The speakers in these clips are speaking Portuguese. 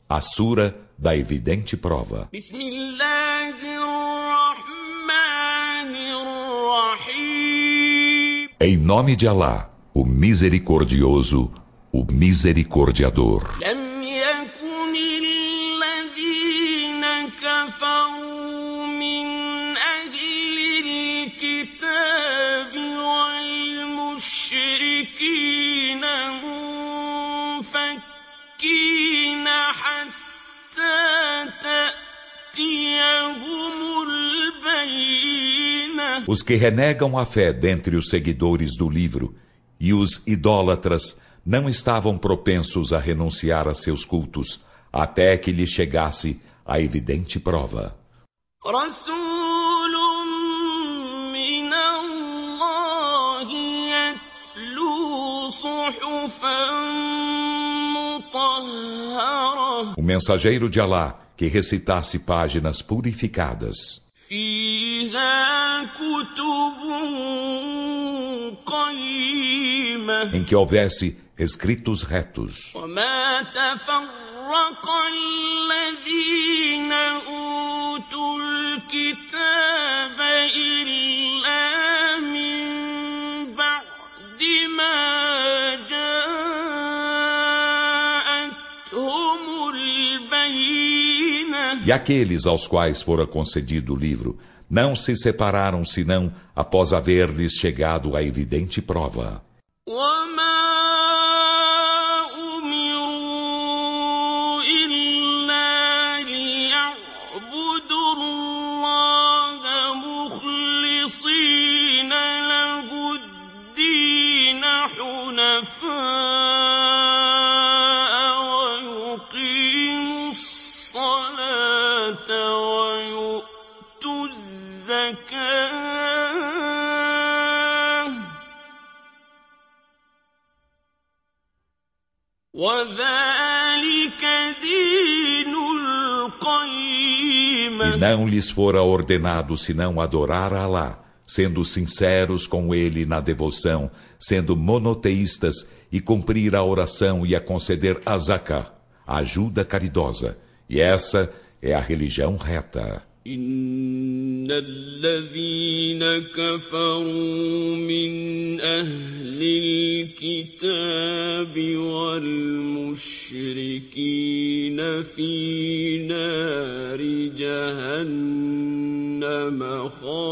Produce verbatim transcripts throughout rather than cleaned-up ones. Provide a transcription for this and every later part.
A Sura da evidente prova. Em nome de Alá, o misericordioso, o misericordiador. Os que renegam a fé dentre os seguidores do livro e os idólatras não estavam propensos a renunciar a seus cultos até que lhes chegasse a evidente prova. O mensageiro de Alá que recitasse páginas purificadas, em que houvesse escritos retos. E aqueles aos quais fora concedido o livro não se separaram senão após haver-lhes chegado a evidente prova. E não lhes fora ordenado senão adorar a Alá, sendo sinceros com ele na devoção, sendo monoteístas e cumprir a oração e a conceder a zakah, a ajuda caridosa. E essa é a religião reta. إن الذين كفروا من أهل الكتاب والمشركين في نار جهنم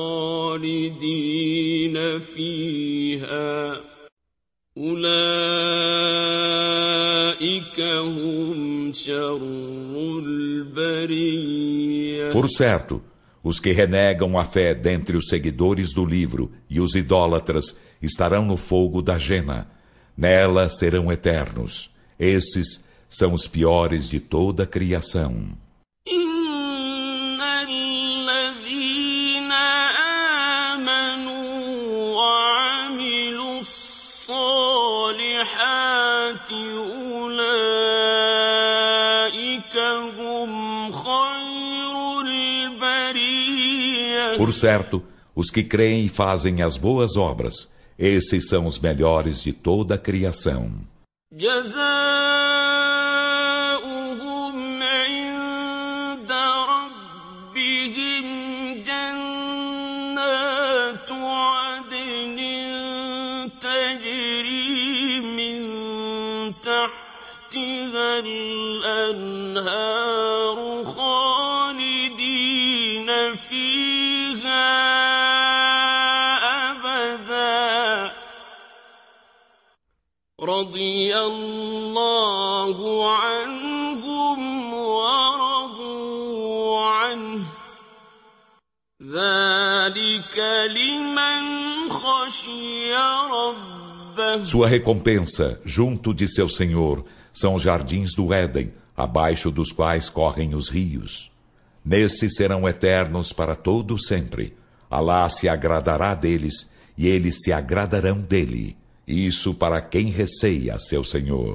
خالدين فيها أولئك هم شر البرية. Por certo, os que renegam a fé dentre os seguidores do livro e os idólatras estarão no fogo da Jena. Nela serão eternos. Esses são os piores de toda a criação. Por certo, os que creem e fazem as boas obras, esses são os melhores de toda a criação. رضي الله عنهم ورضوا عنه ذلك لمن خشي ربه. Sua recompensa, junto de seu Senhor, são os jardins do Éden, abaixo dos quais correm os rios. Nesses serão eternos para todo sempre. Alá se agradará deles, e eles se agradarão dele. Isso para quem receia seu Senhor.